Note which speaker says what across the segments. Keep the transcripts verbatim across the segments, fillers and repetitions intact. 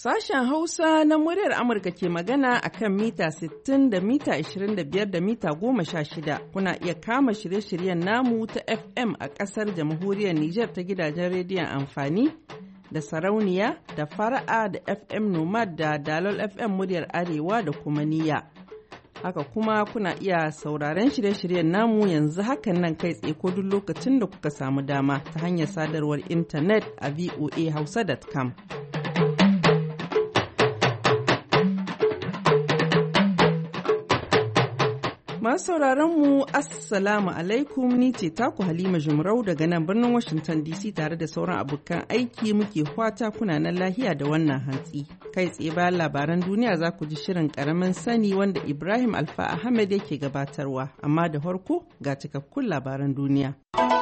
Speaker 1: Sashen Hausa na muryar Amurka ke magana a kan mita sittin da mita ishirin da biyar da mita goma sha shida. Kuna iya kama shirye-shiryen namu ta F M a ƙasar jamhuriyar Nijar ta gidajen rediyon amfani da sarauniya da fara'a da F M Nomad da Dalol F M muryar Arewa da kuma niyya. Haka kuma kuna iya sauraren shirye-shiryen namu yanzu hakan nan kai tsaye ko duk lokacin da kuka samu dama ta hanyar sadarwar intanet a voa hausa dot com. Masu sauraron mu Assalamu alaikum, ni ce taku Halima Jumrau daga nan birnin Washington D C tare da sauran abokan aiki muke fata kuna nan lahiya da wannan hantsi. Kai tsaye bayan labaran duniya za ku ji shirin karamin sani wanda Ibrahim Alfa Ahmed yake gabatarwa, amma da farko ga cikakkun labaran duniya.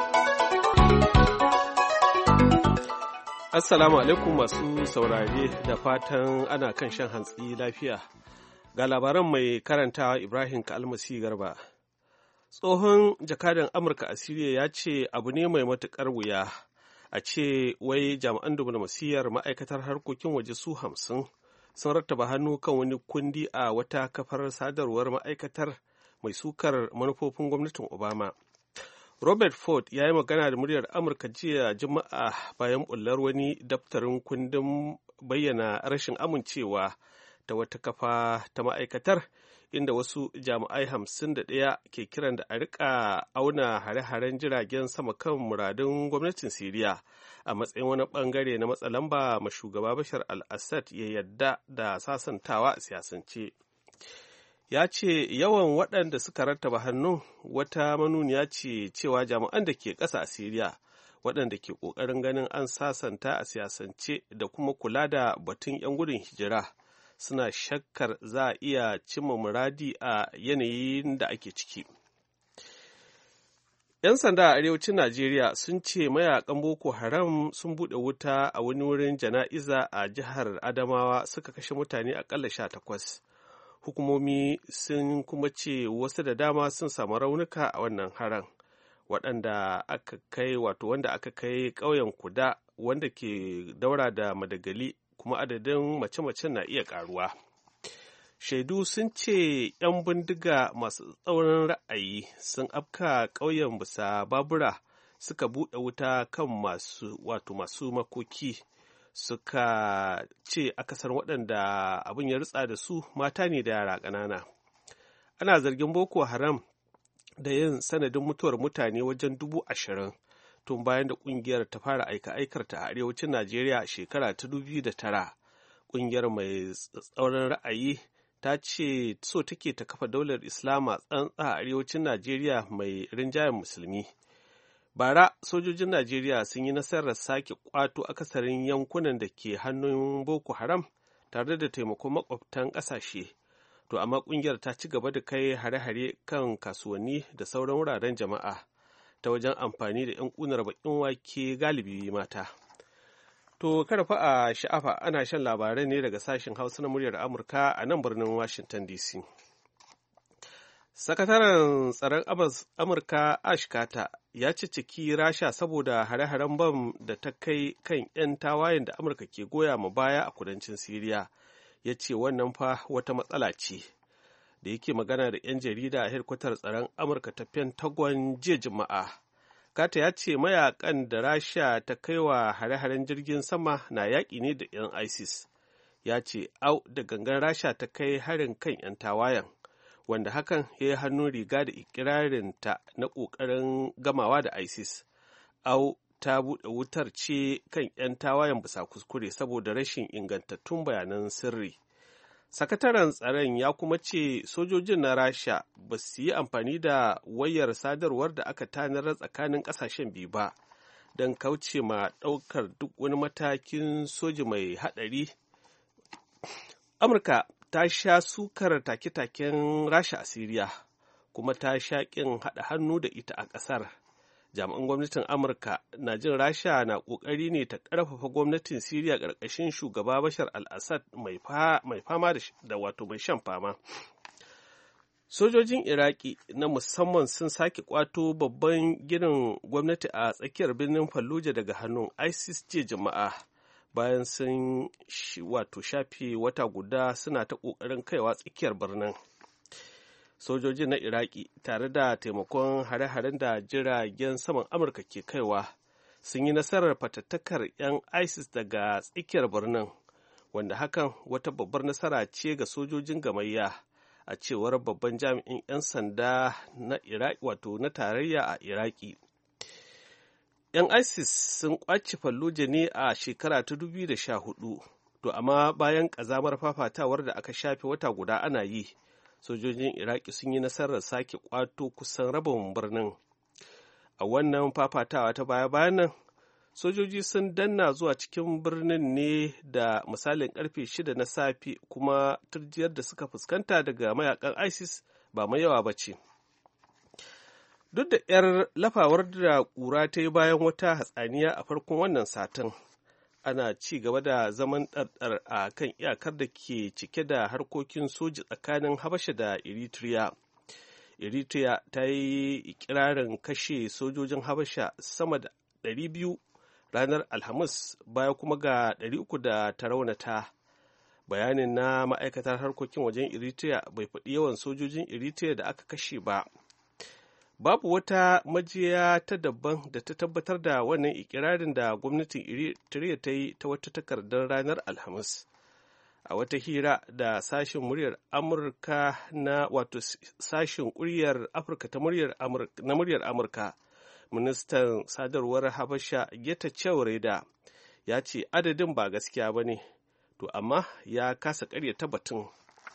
Speaker 2: Assalamu alaikum masu saurare da fatan ana kan shan hantsi lafiya. Ga labaran mai karantawa Ibrahim Kalmasi Garba. Tsohon jakadan Amurka a Siriya ya ce abu ne mai matuƙar wuya a ce wai jami'an diflomasiyyar ma'aikatar harkokin waje su hamsin sun rattaba hannu kan wani kundi a wata kafar sadarwar ma'aikatar mai sukar manufofin gwamnatin Obama. Robert Ford ya yi magana da muryar Amurka jiya Juma'a bayan bullar wani daftarin kundin bayyana rashin amincewa ta wata kafa ta ma'aikatar inda wasu jami'ai hamsin da ɗaya ke kiran da a rika auna hare-haren jiragen sama kan muradun gwamnatin Siriya a matsayin wani bangare na matsalamba ma shugaba Bashar al-Assad ya yadda da sasantawa a siyasance. Ya ce yawan waɗanda suka rattaba hannu wata manuniya ce cewa jami'an da ke ƙasa a Siriya waɗanda ke ƙoƙarin ganin an sasanta a siyasance da kuma kula da batun 'yan gudun hijira suna shakkar za a iya cimma muradi a yanayin da ake ciki. 'Yan sanda a arewacin Najeriya sun ce mayakan Boko Haram sun buɗe wuta a wani wurin jana'iza a jihar Adamawa suka kashe mutane aƙalla sha takwas. Hukumomi sun kuma ce wasu da dama sun samu raunuka a wannan haran, waɗanda aka kai wato wanda aka kai ƙauyen Kuda wanda ke daura da Madagali, kuma adadin mace-macen na iya ƙaruwa. Shaidu sun ce 'yan bindiga masu tsaurin ra'ayi sun afka ƙauyen bisa babura suka buɗe wuta kan masu wato masu makoki, suka ce akasar waɗanda abin ya ritsa da su mata ne da yara ƙanana. Ana zargin Boko Haram da yin sanadin mutuwar mutane wajen dubu ashirin tun bayan da ƙungiyar ta fara aika-aikarta a arewacin Najeriya a shekara ta dubu biyu da tara. Ƙungiyar mai tsaurin ra'ayi ta ce so take ta kafa daular Islama tsantsa a arewacin Najeriya mai rinjayen musulmi. Bara sojojin Najeriya sun yi nasarar sake kwato akasarin yankunan da ke hannun Boko Haram tare da taimakon makwabtan ƙasashe. To amma ƙungiyar ta ci gaba da kai hare-hare kan kasuwanni da sauran wuraren jama'a ta wajen amfani da 'yan ƙunar baƙin wake galibi mata. To karfa a sha'afa ana shan labarai ne daga sashen Hausa na muryar Amurka a nan birnin Washington D C. Sakataren tsaron Amurka Ash Carter ya cicciki Rasha saboda hare-haren bam da ta kai kan 'yan tawayen da Amurka ke goya ma baya a kudancin Siriya. Ya ce wannan fa wata matsala ce. Da yake magana da 'yan jarida a hedkwatar tsaron Amurka ta Pentagon jiya Juma'a. Kata ya ce mayakan da Rasha ta kai wa hare-haren jirgin sama na yaƙi ne da 'yan ISIS. Ya ce au da gangan Rasha ta kai harin kan 'yan tawayen, wanda hakan ya yi hannun riga da ikirarinta na ƙoƙarin gamawa da ISIS. Au ta buɗe wutar ce kan 'yan tawayen bisa kuskure saboda rashin ingantattun bayanan sirri. Sakataren tsaron ya kuma ce sojojin na Rasha ba su yi amfani da wayar sadarwar da aka tanar tsakanin ƙasashen biyu ba don kauce ma ɗaukar duk wani matakin soji mai haɗari. Amurka ta sha sukar take-taken Rasha a Siriya, kuma ta sha ƙin haɗa hannu da ita a ƙasar. Jami'an gwamnatin Amurka na jin Rasha na ƙoƙari ne ta ƙarfafa gwamnatin Siriya ƙarƙashin shugaba Bashar al-Assad mai fama da wato mai shan fama. Sojojin Iraki na musamman sun sake ƙwato babban ginin gwamnati a tsakiyar birnin Fallujah daga hannun ISIS jiya Juma'a bayan sun wato shafe wata guda suna ta ƙoƙarin kaiwa tsakiyar birnin. Sojojin na Iraki tare da taimakon hare-haren da jiragen saman Amurka ke kaiwa sun yi nasarar fatattakar 'yan ISIS daga tsakiyar birnin, wanda hakan wata babbar nasara ce ga sojojin gamayya, a cewar babban jami'in 'yan sanda na Iraki wato na tarayya a Iraki. 'Yan ISIS sun ƙwace Fallujah ne a shekara ta dubu biyu da sha hudu, to amma bayan ƙazamar fafatawar da aka shafe wata guda ana yi, sojojin Iraki sun yi nasarar sake ƙwato kusan rabin birnin. A wannan fafatawa ta baya-bayan nan, sojoji sun danna zuwa cikin birnin ne da misalin karfe shida na safe, kuma turjiyar da suka fuskanta daga mayakan ISIS ba mai yawa ba ce. Duk da 'yar lafawar da ƙura ta yi bayan wata hatsaniya a farkon wannan satin, ana ci gaba da zaman ɗarɗar a kan iyakar da ke cike da harkokin soji tsakanin Habasha da Eritrea. Eritrea ta yi ikirarin kashe sojojin Habasha sama da ɗari biyu ranar Alhamis, baya kuma ga ɗari uku da ta raunata. Bayanin na ma'aikatar harkokin wajen Eritrea bai faɗi yawan sojojin Eritrea da aka kashe ba. Babu wata majiya ta daban da ta tabbatar da wannan ikirarin da gwamnatin Eritrea ta yi ta wata takardar ranar Alhamis. A wata hira da sashen muryar Amurka na wato sashen kuryar Afirka ta muryar Amurka na muryar Amurka, ministan sadarwar Habasha Getachew Reda ya ce adadin ba gaskiya ba ne, to amma ya kasa ƙaryata batun.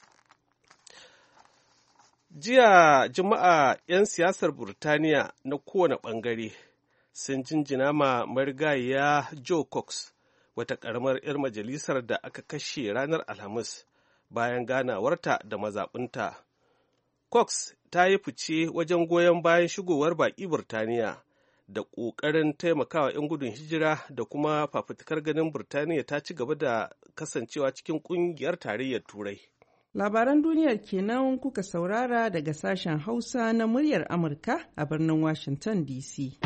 Speaker 2: Jiya Juma'a 'yan siyasar Burtaniya na kowane ɓangare sun jinjina ma marigayiya Joe Cox, wata ƙaramar 'yar majalisar da aka kashe ranar Alhamis bayan ganawarta da mazaɓinta. Cox ta yi fice wajen goyon bayan shigowar baƙi Burtaniya da ƙoƙarin taimakawa 'yan gudun hijira da kuma fafutukar ganin Burtaniya ta ci gaba da kasancewa cikin ƙungiyar tarayyar Turai.
Speaker 1: Labaran duniyar kenan kuka saurara daga sashen Hausa na muryar Amurka a birnin Washington D C.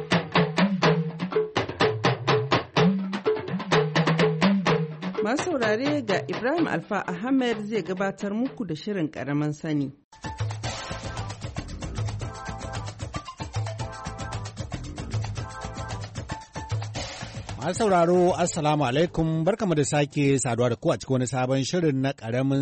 Speaker 1: Masu saurare ga Ibrahim Alfa Ahmed zai gabatar muku da shirin ƙaramin sani.
Speaker 3: Masu sauraro, Assalamu alaikum, barkamu da sake saduwa da ku a cikin wani sabon shirin na ƙaramin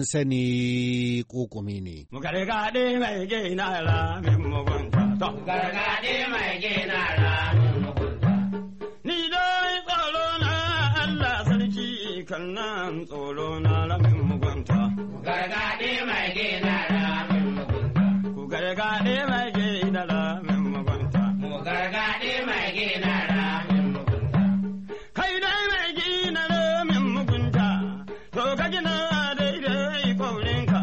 Speaker 3: sani ƙuƙumi ne.
Speaker 4: Mu gargaɗe mai gina ra min mugunta. Mu gargaɗe mai gina ra min mugunta. Ni dai tsoro na Allah sarki kan nan tsoro na ra min mugunta. Mu gargaɗe mai gina ra min mugunta. Ku gargaɗe mai gina ra min mugunta. Mu gargaɗe mai gina ra min mugunta. Kai dai mai gina ra min mugunta. To ka gina daidai kaurinka.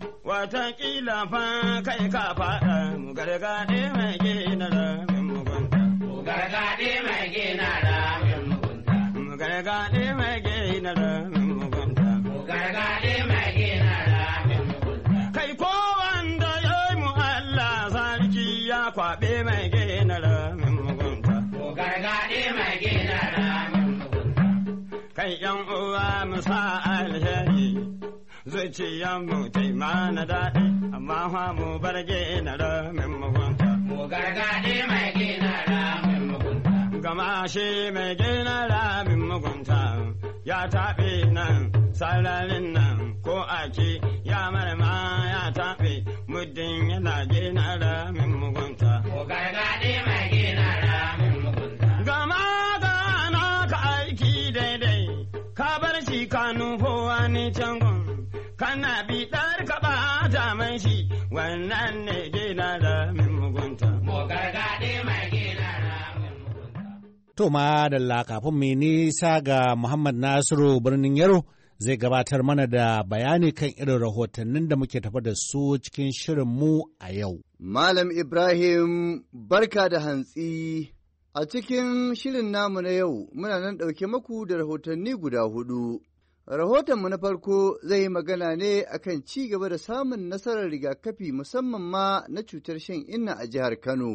Speaker 4: Wataƙila fa kai ka faɗa. Mu gargaɗe mai gina ra min mugunta. Mu gargaɗe mai gina ra min mugunta. Mu gargaɗe mai gina ra min mugunta. Mu gargaɗe mai gina ra min mugunta. Kai ko wanda ya yi mu Allah sarki ya kwaɓe mai gina ra min mugunta. Mu gargaɗe mai gina ra min mugunta. Kai ƴan uwa mu sa alheri. Zuciyanmu ta yi mana daɗi, amma fa mu bar gina ra min mugunta. Mu gargaɗe mai gina ra min mugunta. Gama shi mai gina ra min mugunta, ya taɓe nan sararin nan ko ake ya marama ya taɓe muddin yana gina ra min mugunta. Mu gargaɗe mai gina ra min mugunta. Gama gana ka aiki daidai, ka bar shi ka nufo wani can gun. Kana biɗar ka ɓata mai shi wannan ne gina da min mugunta. Mu gargaɗe mai gina da min mugunta.
Speaker 3: To ma da kafin mai nisa ga Muhammad Nasiru birnin Yaro zai gabatar mana da bayani kan irin rahotannin da muke tafa da su cikin shirin mu a yau.
Speaker 5: Malam Ibrahim barka da hantsi. A cikin shirin namu na yau muna nan ɗauke maku da rahotanni guda hudu. Rahotonmu na farko zai yi magana ne akan ci gaba da samun nasarar rigakafi musamman ma na cutar shan inna a jihar Kano.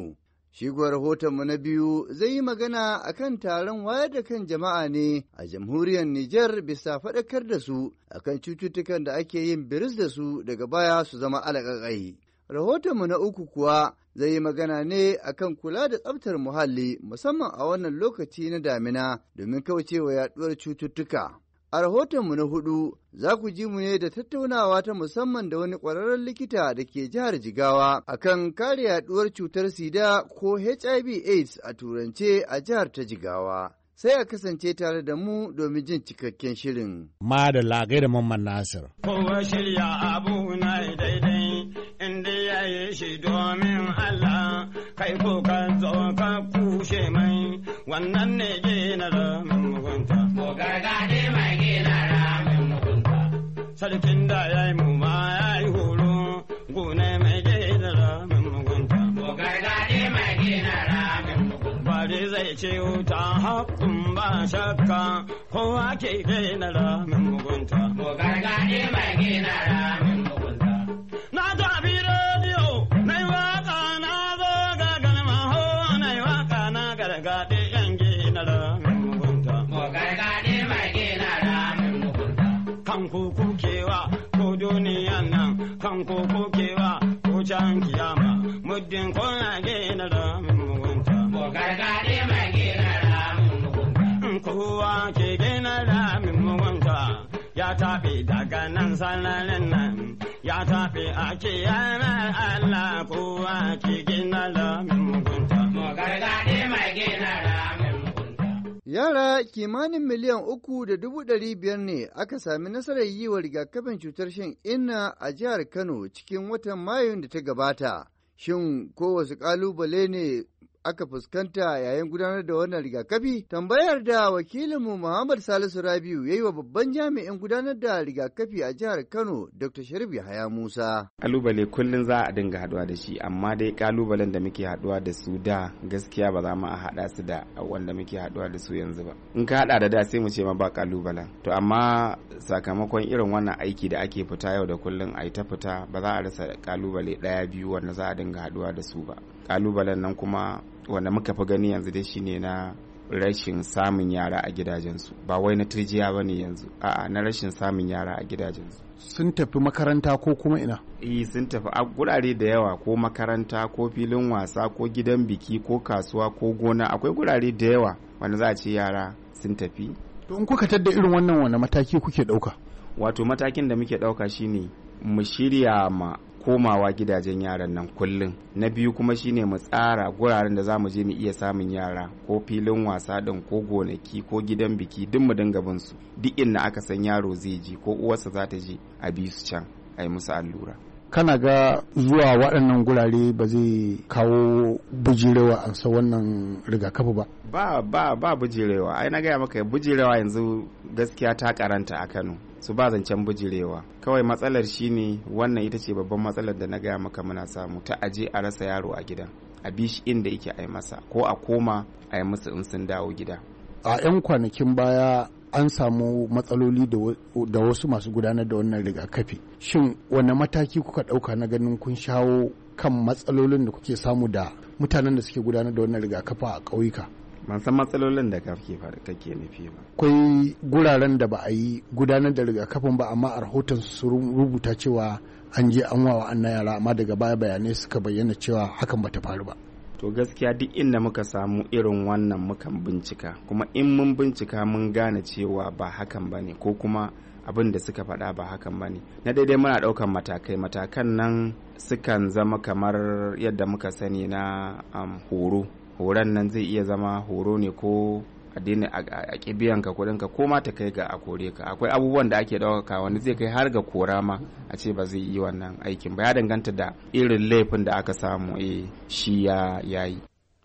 Speaker 5: Shigo rahotonmu na biyu zai yi magana a kan taron wayar da kan jama'a ne a jamhuriyar Nijar bisa faɗakar da su akan cututtukan da ake yin biris da su daga baya su zama alaƙaƙai. Rahotonmu na uku kuwa zai yi magana ne akan kula da tsaftar muhalli musamman a wannan lokaci na damina domin kaucewa yaɗuwar cututtuka. A rahotonmu na hudu za ku ji mu ne da tattaunawa ta musamman da wani ƙwararren likita da ke jihar Jigawa akan kare yaduwar cutar sida ko H I V AIDS a turance a jihar ta Jigawa. Sai a kasance tare da mu domin jin cikakken shirin.
Speaker 3: Ma da lagai da Mamman Nasir.
Speaker 4: Kowa shirya abu na daidai inda ya yi shi domin Allah kai ko ka zo ka kushe mai wannan ne gina da mugunta. Mo gargaɗe mai gina ramin mugunta. Sarkin da ya yi mu ma ya yi horo gune mai gina ramin mugunta. Mo gargaɗe mai gina ramin mugunta. Bari zai ce wuta haƙƙun ba shakka kowa ke gina ramin mugunta. Mo gargaɗe mai gina ramin mugunta. Na tafi rediyo na yi waƙa na zo ga galma ho na yi waƙa na gargaɗe yan gina ramin mugunta. Mo gargaɗe mai gina ramin mugunta. Kan kuku kewa ko duniyan nan kan kuku kewa ko can kiyama muddin ko na gina ramin mugunta. Mo gargaɗe mai gina ramin mugunta. Kowa ke gina ramin mugunta ya tafi daga nan sanannen nan ya tafi a kiyanar Allah kowa ke gina ramin mugunta. Mo gargaɗe mai gina ramin mugunta.
Speaker 5: Yara kimanin miliyan uku da dubu ɗari biyar ne aka sami nasarar yi wa rigakafin cutar shan inna a jihar Kano cikin watan Mayun da ta gabata. Shin ko wasu ƙalubale ne aka fuskanta yayin gudanar da wannan rigakafi? Tambayar da wakilinmu Muhammad Salisu Rabiu ya yi wa babban jami'in gudanar da rigakafi a jihar Kano, Doctor Sharif Yahaya Musa.
Speaker 6: Kalubale kullum za a dinga haduwa da shi, amma dai kalubalen da muke haduwa da su da gaskiya ba za mu a hada su da wanda muke haduwa da su yanzu ba. In ka hada da da sai mu ce ma ba kalubalen. To amma sakamakon irin wannan aiki da ake fita yau da kullum a yi ta fita ba za a rasa kalubale daya biyu wanda za a dinga haduwa da su ba. Kalubalen nan kuma wanda muka fi gani yanzu dai shine na rashin samun yara a gidajensu, ba wai na turjiya ba ne yanzu, a'a na rashin samun yara a gidajensu.
Speaker 7: Sun tafi makaranta ko kuma ina?
Speaker 6: Eh sun tafi a gurare da yawa, ko makaranta ko filin wasa ko gidan biki ko kasuwa ko gona, akwai gurare da yawa wanda za a ce yara sun tafi.
Speaker 7: To in kuka tadda irin wannan wani mataki kuke ɗauka?
Speaker 6: Wato matakin da muke ɗauka shine mu shirya ma komawa gidajen yaran nan kullum. Na biyu kuma shine mu tsara guraren da za mu je mu iya samun yara, ko filin wasa din ko gonaki ko gidan biki, duk mu dinga bin su, duk inda aka san yaro zai je ko uwarsa za ta je a bi su can a yi musu allura.
Speaker 7: Kana ga zuwa waɗannan gurare ba zai kawo bujirewa a sa wannan rigakafi ba?
Speaker 6: Ba ba ba bujirewa, ai na gaya maka bujirewa yanzu gaskiya ta karanta a Kano. Su ba zancen bujirewa, kawai matsalar shine wannan ita ce babban matsalar da na gaya maka muna samu, ta aje a rasa yaro a gidan, a bi shi inda yake a yi masa, ko a koma a yi musu in sun dawo gida.
Speaker 7: A 'yan kwanakin baya an samu matsaloli da wasu masu gudanar da wannan rigakafi. Shin wane mataki kuka ɗauka na ganin kun shawo kan matsalolin da kuke samu da mutanen da suke gudanar da wannan rigakafi a ƙauyuka?
Speaker 6: Ban san matsalolin da kake kake nufi ba.
Speaker 7: Akwai guraren da ba a yi gudanar da rigakafin ba, amma a rahoton su rubuta cewa an je an wawa an na yara, amma daga baya bayanai suka bayyana cewa hakan bata faru ba.
Speaker 6: To gaskiya duk inda muka samu irin wannan mukan bincika, kuma in mun bincika mun gane cewa ba hakan ba ne, ko kuma abin da suka faɗa ba hakan ba ne, na daidai muna ɗaukan matakai. Matakan nan sukan zama kamar yadda muka sani na um, horo. Horon nan zai iya zama horo ne ko a daina a kibiyan ka kudin ka, ko ma ta kai ga a kore ka. Akwai abubuwan da ake ɗaukaka wanda zai kai har ga kora ma a ce ba zai yi wannan aikin ba, ya danganta da irin laifin da aka samu eh shi ya yayi.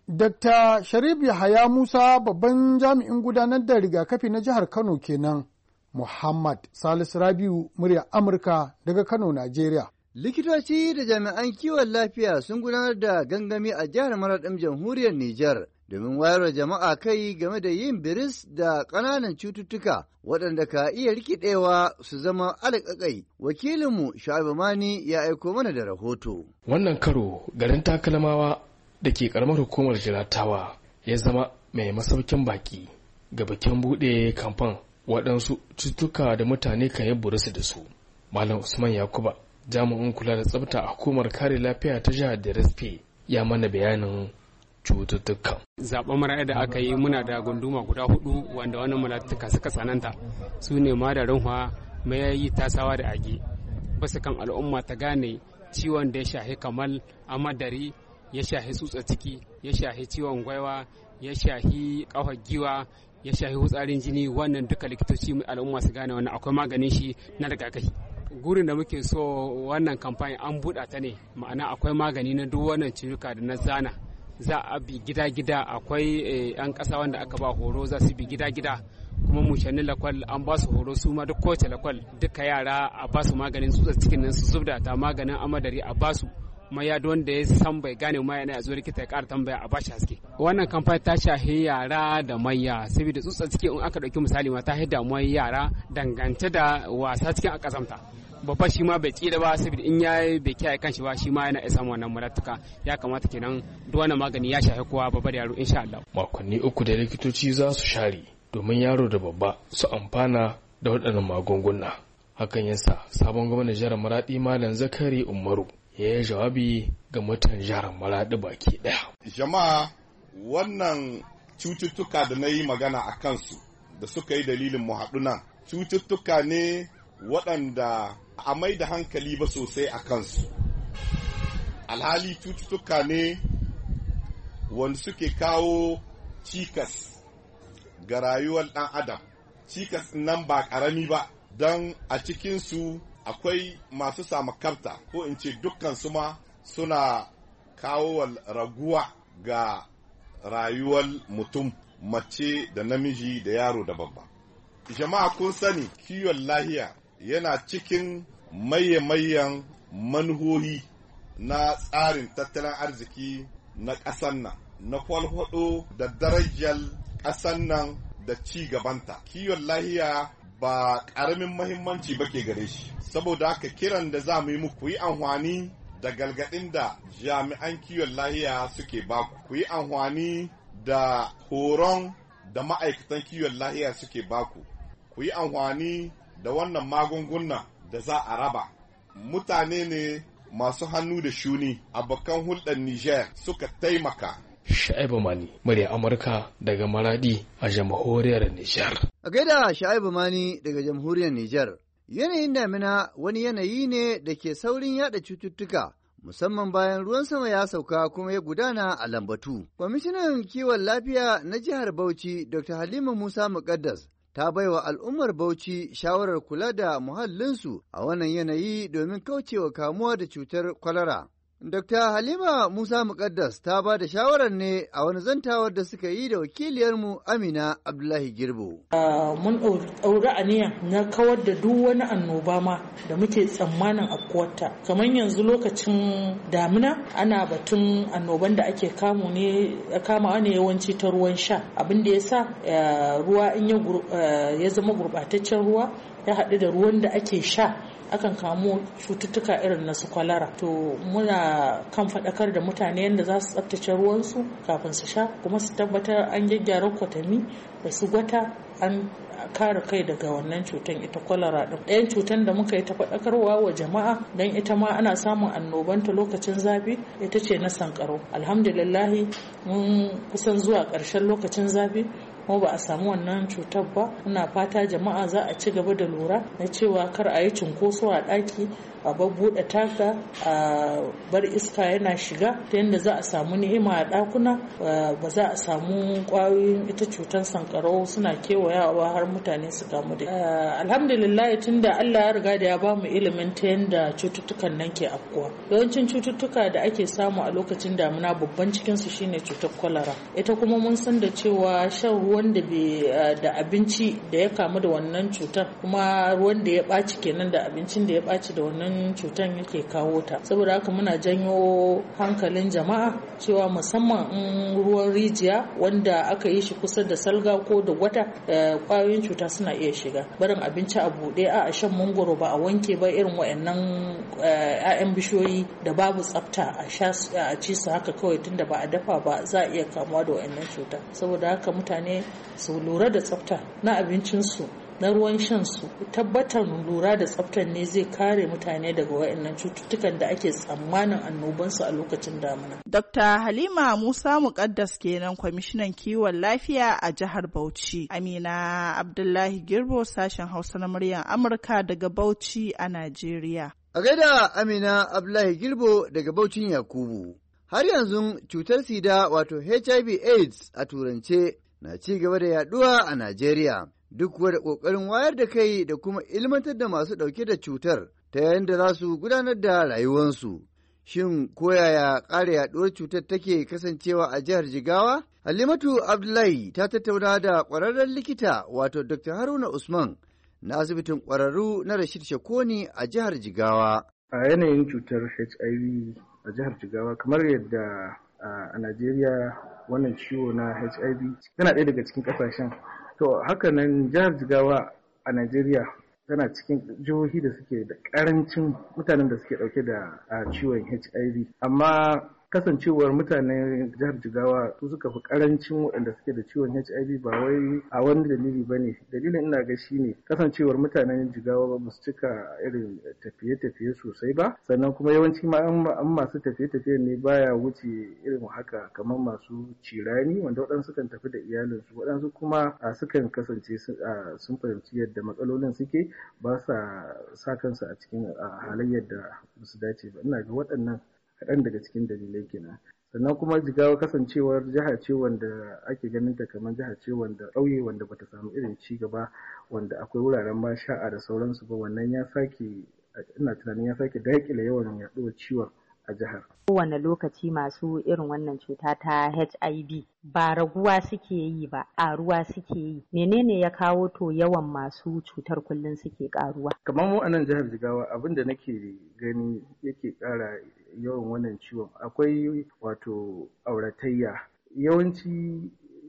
Speaker 7: Dakta Sharif Yahaya Musa, babban jami'in gudanar da rigakafi na jihar Kano kenan. Muhammad Salisu Rabiu, murya Amurka daga Kano, Najeriya.
Speaker 5: Likitoci da jami'an kiwon lafiya sun gudanar da gangami a jihar Maraɗin jamhuriyar Nijar domin wayarwa jama'a kai game da yin biris da ƙananan cututtuka waɗanda ka iya rikidewa su zama alƙaƙai. Wakilinmu Shu'aibu Mani ya aiko mana da rahoto.
Speaker 8: Wannan karo garin Takalmawa da ke karamar hukumar Jiratawa ya zama mai masaukin baki ga bikin buɗe kamfan waɗansu cututtuka da mutane kan yi burusu da su. Malam Usman Yakuba, jami'in kula da tsafta a hukumar kare lafiya ta jihar Darespe, ya mana bayanin cututtukan.
Speaker 9: Zaɓen mara da aka yi muna da gunduma guda hudu wanda wannan malatuka suka tsananta su ne ma da rinhwa, mayayi, tasawa da age. Basu kan al'umma ta gane ciwon da ya shahi kamar amadari, ya shahi tsutsa ciki, ya shahi ciwon gwaiwa, ya shahi ƙafar giwa, ya shahi hutsarin jini. Wannan duka likitoci al'umma su gane wannan akwai maganin shi na rigakafi. Gurin da muke so wannan kamfani an buɗa ta ne, ma'ana akwai magani na duk wannan ciruka da na zana. Za a bi gida-gida, akwai 'yan ƙasa wanda aka ba horo za su bi gida-gida, kuma mushannin lakwal an ba su horo su ma duk kowace lakwal duka yara a ba su maganin tsutsar cikin nan su zubda ta maganin amadari a ba su. Kuma ya wanda ya san bai gane ma yana zo likita ya ƙara tambaya a bashi haske. Wannan kamfani ta shahi yara da manya, saboda tsutsar ciki in aka ɗauki misali ma ta haida mu yara dangance da wasa cikin a ƙazamta. Babba shi ma bai tsira ba, saboda in ya bai kiyaye kanshi ba shi ma yana iya samun wannan muratuka. Ya kamata kenan duk wannan magani ya shafi kowa, babba da yaro insha Allah.
Speaker 8: Makonni uku da likitoci za su share domin yaro da babba su amfana da waɗannan magunguna. Hakan yasa sabon gwamnan jihar Maradi Malam Zakari Umaru ya yi jawabi ga mutan jihar Maradi baki ɗaya.
Speaker 10: Jama'a, wannan cututtuka da na yi magana a kansu da suka yi dalilin mu haɗu nan cututtuka ne waɗanda a mai da hankali ba sosai a kansu. Alhali cututtuka ne wanda suke kawo cikas ga rayuwar ɗan adam. Cikas nan ba ƙarami ba, don a cikinsu akwai masu samakabta, ko in ce dukkansu ma suna kawo raguwa ga rayuwar mutum, mace da namiji da yaro da babba. Jama'a kun sani kiwon lahiya yana cikin maye-mayen manhohi na tsarin tattalin arziki na ƙasar nan, na kwalhwado da darajar ƙasar nan da ci gabanta. Kiwon lahiya ba ƙaramin mahimmanci ba ke gare shi, saboda haka kiran da za mu yi muku yi amfani da galgadin da jami'an kiwon lahiya suke baku, ku yi amfani da horon da ma'aikatan kiwon lahiya suke baku, ku yi amfani da wannan magunguna da za a raba. Mutane ne masu hannu da shuni, abokan hulɗar Niger suka taimaka.
Speaker 8: Sha'ibu Mani, murya Amurka daga Maradi a jamhuriyar Nijar.
Speaker 5: A gaida Sha'ibu Mani daga jamhuriyar Nijar. Yanayin damina wani yanayi ne da ke saurin yada cututtuka, musamman bayan ruwan sama ya sauka kuma ya gudana a lambatu. Kwamishinan kiwon lafiya na jihar Bauchi, Doctor Halima Musa Muƙaddas, ta baiwa al'ummar Bauchi shawarar kula da muhallinsu a wannan yanayi domin kaucewa kamuwa da cutar kwalara. Dokta Halima Musa Muƙaddas ta ba da shawarar ne a wani zantawar da suka yi da wakiliyarmu Amina Abdullahi Girbo.
Speaker 11: Uh, mun ɗauri aniya na kawar da duk wani annoba ma da muke tsammanin afkuwarta. Kamar yanzu lokacin damina ana batun annoban da ake kamu ne kamawa ne yawanci ta ruwan sha. Abin da ya sa uh, ruwa in ya zama gurɓataccen ruwa ya haɗu da ruwan da ake sha akan kamo cututtuka irin na su kwalara. To muna kan faɗakar da mutane yadda za su tsaftace ruwansu kafin su sha, kuma su tabbatar an gyaggyara kwatami da su gwata, an kare kai daga wannan cutan ita kwalara ɗin. Ɗayan cutan da muka yi ta faɗakarwa wa jama'a don ita ma ana samun annobanta lokacin zafi ita ce na sankarau. Alhamdulillahi mun kusan zuwa ƙarshen lokacin zafi kuma ba a samu wannan cutar ba. Muna fata jama'a za a ci gaba da lura na cewa kar a yi cunkoso a ɗaki, a babbuɗe taka, a bar iska yana shiga ta yadda za a samu ni'ima a ɗakuna, ba za a samu ƙwayoyin ita cutar sankarau suna kewayawa har mutane su kamu da. Alhamdulillah tunda Allah ya riga da ya ba mu ilimin ta yadda cututtukan nan ke afkuwa. Yawancin cututtuka da ake samu a lokacin damina babban cikinsu shine cutar kwalara. Ita kuma mun san da cewa shan ruwa wanda da abinci da ya kamu da wannan cutar, kuma ruwan da ya ɓaci kenan da abincin da ya ɓaci da wannan cutar yake kawo ta. Saboda haka muna janyo hankalin jama'a cewa musamman in ruwan rijiya wanda aka yi shi kusa da salga ko da wata kwayoyin cuta suna iya shiga. Barin abinci a buɗe a shan mangoro ba a wanke ba, irin wayannan ƴaƴan bishiyoyi da babu tsafta a sha a ci su haka kawai tunda ba a dafa ba, za a iya kamuwa da wayannan cuta. Saboda haka mutane su lura da tsafta na abincinsu, na ruwan shan su. Tabbatar lura da tsaftar ne zai kare mutane daga waɗannan cututtukan da ake tsammanin annobansu a lokacin damina.
Speaker 12: Dokta Halima Musa Muqaddas kenan, kwamishinan kiwon lafiya a jihar Bauchi. Amina Abdullahi Girbo, sashen Hausa na muryar Amurka daga Bauchi a Najeriya.
Speaker 5: A gaida Amina Abdullahi Girbo daga Bauchin Yakubu. Har yanzu cutar sida wato H I V AIDS a turance na ci gaba da yaduwa a Najeriya. Duk wada ƙoƙarin wayar da kai da kuma ilmantar da masu ɗauke da cutar ta yadda za su gudanar da rayuwarsu. Shin koyaya ƙara yaɗuwar cutar take kasancewa a jihar Jigawa? Halimatu Abdullahi ta tattauna da ƙwararren likita wato Doctor Haruna Usman na asibitin ƙwararru na Rashid Shakoni a jihar Jigawa.
Speaker 13: A yanayin cutar H I V a jihar Jigawa, kamar yadda a Najeriya wannan ciwo na H I V tana ɗaya daga cikin ƙasashen. To haka nan jihar Jigawa a Najeriya tana cikin jihohi da suke da ƙarancin mutanen da suke ɗauke da ciwon H I V. Amma kasancewar mutanen jihar Jigawa su suka fi karancin waɗanda suke da ciwon H I V ba wai a wani dalili ba ne. Dalilin ina ga shi ne kasancewar mutanen Jigawa ba su cika irin tafiye-tafiye sosai ba, sannan kuma yawanci ma an masu tafiye-tafiye ne baya wuce irin haka kamar masu cirani wanda waɗansu kan tafi da iyalinsu, waɗansu kuma sukan kasance sun fahimci yadda matsalolin suke ba sa sa kansu a cikin halayyar da ba su dace ba. Ina ga waɗannan kaɗan daga cikin dalilai kenan. Sannan kuma Jigawa kasancewar jiha ce wanda ake ganin ta kamar jiha ce wanda ƙauye wanda bata samu irin ci gaba wanda akwai wuraren ma sha'a da sauransu ba, wannan ya sake ina tunanin ya sake daƙile yawan yaɗuwar ciwon a jihar.
Speaker 14: Kowane lokaci masu irin wannan cuta ta H I V ba raguwa suke yi ba, ƙaruwa suke yi. Menene ya kawo to yawan masu cutar kullum suke ƙaruwa?
Speaker 13: Kamar mu a nan jihar Jigawa abin da nake gani yake ƙara yawan wannan ciwon akwai wato auratayya. Yawanci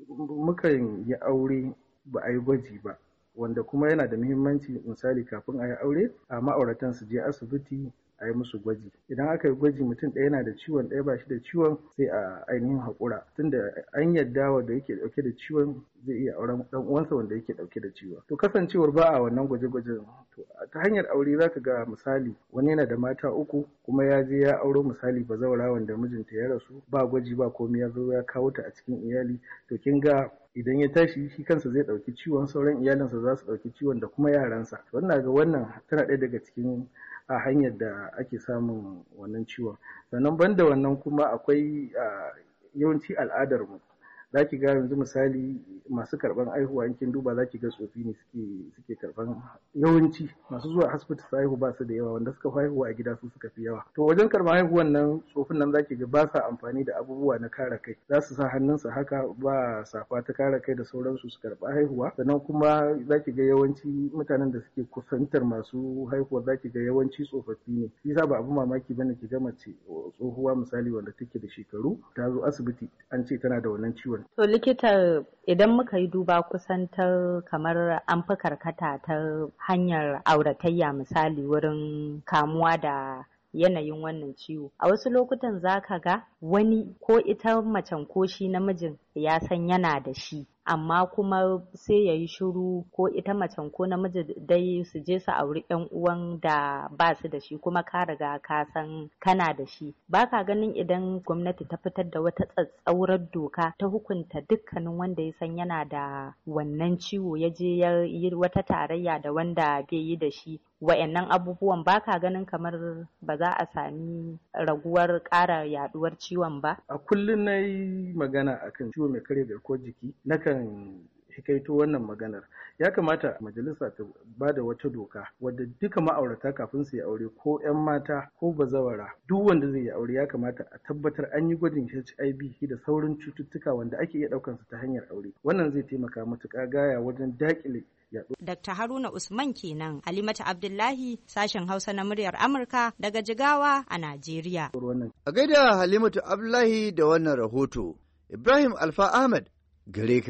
Speaker 13: mukan yi aure ba a yi gwaji ba, wanda kuma yana da muhimmanci misali kafin a yi aure a ma'auratan su je asibiti a yi musu gwaji. Idan aka yi gwaji mutum ɗaya yana da ciwon ɗaya ba shi da ciwon sai a ainihin haƙura, tunda an yadda wanda yake ɗauke da ciwon zai iya auren ɗan uwansa wanda yake ɗauke da ciwon. To kasancewar ba a wannan gwaje-gwajen to ta hanyar aure zaka ga misali wani yana da mata uku kuma ya je ya auro misali bazawara wanda mijinta ya rasu, ba gwaji ba komai, ya zo ya kawo ta a cikin iyali, to kin ga idan ya tashi shi kansa zai ɗauki ciwon, sauran iyalinsa za su ɗauki ciwon da kuma yaransa. Wannan ga wannan tana ɗaya daga cikin a hanyar da ake samun wannan ciwon. Sannan banda wannan kuma akwai yawanci al'adar mu, za ki ga yanzu misali masu karban aihuwa in kin duba za ki ga tsofi ne suke suke karban, yawanci masu zuwa asibiti su haihu ba su da yawa, wanda suka haihuwa a gida su suka fi yawa. To wajen karban haihuwan nan tsofin nan za ki ga ba sa amfani da abubuwa na kare kai, za su sa hannunsu haka ba safa ta kare kai da sauransu su karba haihuwa. Sannan kuma za ki ga yawanci mutanen da suke kusantar masu haihuwa za ki ga yawanci tsofaffi ne. Shi yasa ba abu mamaki bane ki ga mace tsohuwa misali wanda take da shekaru ta zo asibiti an ce tana da wannan ciwon.
Speaker 14: To likita, idan muka yi duba kusan ta kamar an fi karkata ta hanyar auratayya misali wurin kamuwa da yanayin wannan ciwo. A wasu lokutan za ka ga wani ko ita macen ko shi namijin ya san yana da shi, amma kuma sai ya yi shiru, ko ita macen ko namiji dai su je su auri yan uwan da ba su da shi kuma ka riga ka san kana da shi. Ba ka ganin idan gwamnati ta fitar da wata tsatsaurar doka ta hukunta dukkanin wanda ya san yana da wannan ciwo ya je ya yi wata tarayya da wanda bai yi da shi, wa'annan abubuwan ba ka ganin kamar ba za a sami raguwar ƙara yaduwar ciwon ba?
Speaker 13: A kullum na yi magana akan ciwo mai karya garkuwar jiki, nakan hikaito wannan maganar. Ya kamata majalisa ta ba da wata doka wadda duka ma'aurata kafin su yi aure, ko 'yan mata ko bazawara, duk wanda zai yi aure ya kamata a tabbatar an yi gwajin H I V da sauran cututtuka wanda ake iya ɗaukan su ta hanyar aure. Wannan zai taimaka matuƙa gaya wajen daƙile yaɗo.
Speaker 14: Dakta Haruna Usman kenan. Halimatu Abdullahi, sashen Hausa na muryar Amurka daga Jigawa a Najeriya.
Speaker 5: A gaida Halimatu Abdullahi da wannan rahoto. Ibrahim Alfa Ahmed gare ka.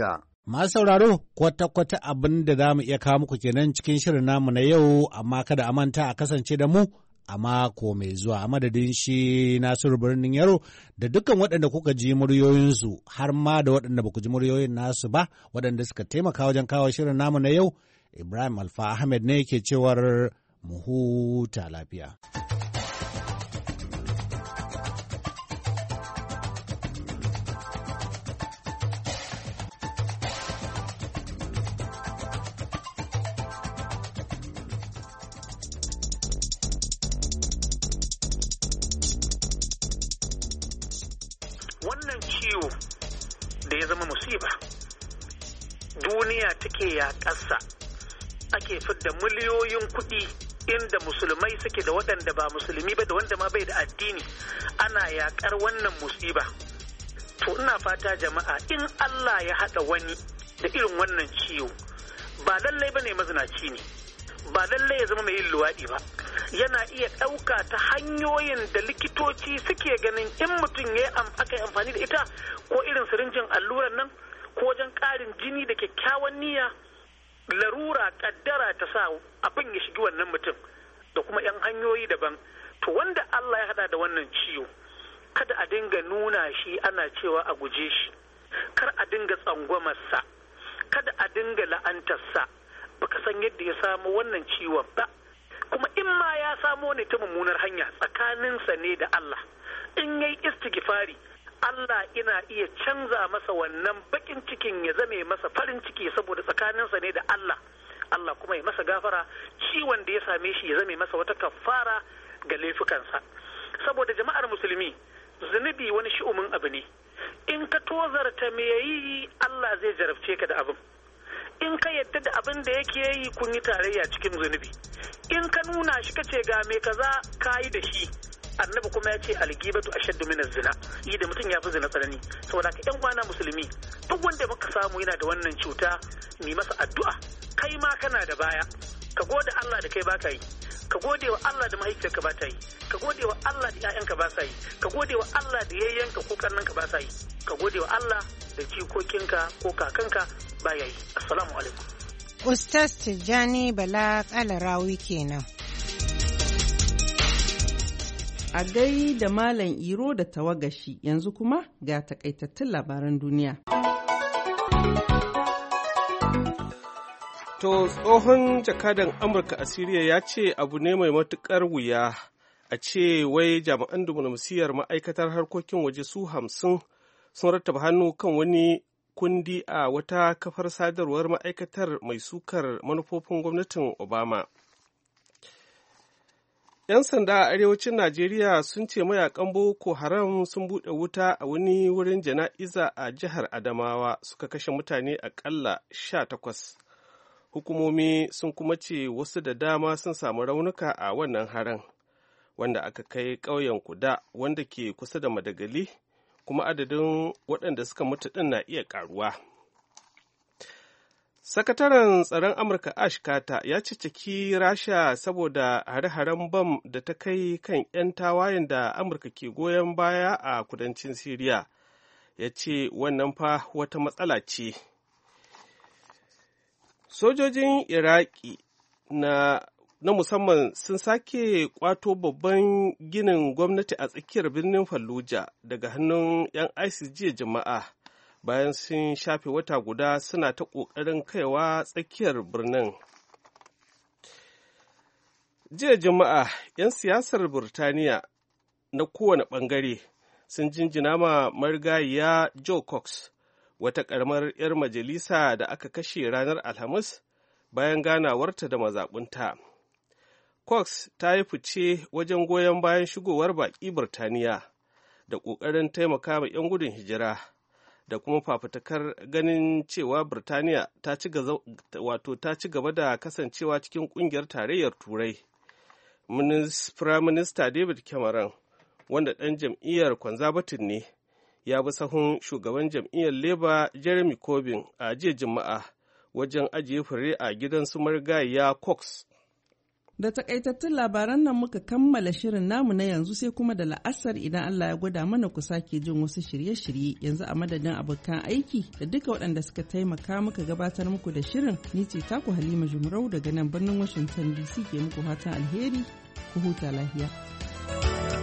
Speaker 3: Masu sauraro kwata-kwata abin da za mu iya kawo muku kenan cikin shirin namu na yau, amma kada a manta a kasance da mu a mako mai zuwa. A madadin shi Nasiru Birnin Yaro da dukkan waɗanda kuka ji muryoyinsu, har ma da waɗanda ba ku ji muryoyin nasu ba, waɗanda suka taimaka wajen kawo shirin namu na yau, Ibrahim Alfa Ahmed ne ke cewar mu huta lafiya.
Speaker 15: Wannan ciwo da ya zama musiba, duniya take yaƙarsa, ake fidda miliyoyin kuɗi inda musulmai suke da waɗanda ba musulmi ba da wanda ma bai da addini, ana yaƙar wannan musiba. To ina fata jama'a, in Allah ya haɗa wani da irin wannan ciwo, ba lallai ba ne mazinaci ne, ba lallai ya zama mai yin luwaɗi ba. Yana iya ɗauka ta hanyoyin da likitoci suke ganin in mutum ya aka yi amfani da ita, ko irin sirinjin alluran nan, ko wajen ƙarin jini da kyakkyawan niyya, larura ƙaddara ta sa abin ya shigi wannan mutum, da kuma 'yan hanyoyi daban. To wanda Allah ya haɗa da wannan ciwo, kada a dinga nuna shi ana cewa a guje shi, kar a dinga tsangwamarsa, kada a dinga la'antarsa, baka san yadda ya samu wannan ciwon ba. Kuma in ma ya samo ne ta mummunar hanya, tsakaninsa ne da Allah, in yayi istighfari, Allah ina iya canza masa wannan bakin cikin ya zame masa farin ciki, saboda tsakaninsa ne da Allah. Allah kuma ya masa gafara, ciwon da ya same shi ya zame masa wata kafara ga laifukansa. Saboda jama'ar musulmi, zunubi wani shi'umin abu ne, in ka tozarta me yayi, Allah zai jarabce ka da abin. In ka yadda da abin da yake yi, kun yi tarayya cikin zunubi. In ka nuna shi kace ga me kaza kayi da shi, annabi kuma ya ce algibatu ashaddu min az-zina, yi da mutum ya fi zina tsanani. Saboda ka yan kwana musulmi, duk wanda muka samu yana da wannan cuta, ni masa addu'a. Kai ma kana da baya, ka gode Allah da kai baka yi, ka gode wa Allah da mahaifiyarka ba ta yi, ka gode wa Allah da ƴaƴanka ba sa yi, ka gode wa Allah da yayyanka ko kannanka ba sa yi, ka gode wa Allah da jikokinka ko kakanka ba ya yi. Assalamu alaikum.
Speaker 16: Ustaz Tijjani Bala Kalarawi kenan.
Speaker 1: A gai da Malam Iro da tawagashi, yanzu kuma ga takaitattun labaran duniya.
Speaker 2: To tsohon jakadan Amurka a Siriya ya ce abu ne mai matuƙar wuya a ce wai jami'an diflomasiyyar ma'aikatar harkokin waje su hamsin sun rattaba hannu kan wani kundi a wata kafar sadarwar ma'aikatar mai sukar manufofin gwamnatin Obama. ‘Yan sanda a arewacin Najeriya sun ce mayakan Boko Haram sun buɗe wuta a wani wurin jana'iza a jihar Adamawa, suka kashe mutane aƙalla sha takwas. Hukumomi sun kuma ce wasu da dama sun samu raunuka a wannan haran, wanda aka kai ƙauyen Kuda wanda ke kusa da Madagali, kuma adadin waɗanda suka mutu ɗin na iya ƙaruwa. Sakataren tsaron Amurka Ash Carter ya cicciki Rasha saboda hare-haren bam da ta kai kan 'yan tawayen da Amurka ke goyon baya a kudancin Siriya. Ya ce wannan fa wata matsala ce. Sojojin Iraki na, na musamman sun sake kwato babban ginin gwamnati a tsakiyar birnin Fallujah daga hannun 'yan ISIS jiya Juma'a, bayan sun shafe wata guda suna ta ƙoƙarin kaiwa tsakiyar birnin. Jiya Juma'a, 'yan siyasar Burtaniya na kowane ɓangare sun jinjina ma marigayiya Joe Cox, wata ƙaramar 'yar majalisa da aka kashe ranar Alhamis bayan ganawarta da mazaɓunta. Cox ta yi fice wajen goyon bayan shigowar baƙi Burtaniya da ƙoƙarin taimaka ma 'yan gudun hijira, da kuma fafutukar ganin cewa Birtaniya ta ci wato ta ci gaba da kasancewa cikin kungiyar tarayyar Turai. Firaminista David Cameron, wanda ɗan jam'iyyar Conservative ne, ya bi sahun shugaban jam'iyyar Labour Jeremy Corbyn a jiya Juma'a wajen ajiye fure a gidan su marigayiya Cox.
Speaker 1: Da takaitattun labaran nan muka kammala shirin namu na yanzu sai kuma da la'asar idan Allah ya gwada mana ku sake jin wasu shirye-shirye yanzu a madadin abokan aiki da duka waɗanda suka taimaka muka gabatar muku da shirin ni ce taku Halima Jumrau daga nan birnin Washington D C ke muku fatan alheri ku huta lafiya.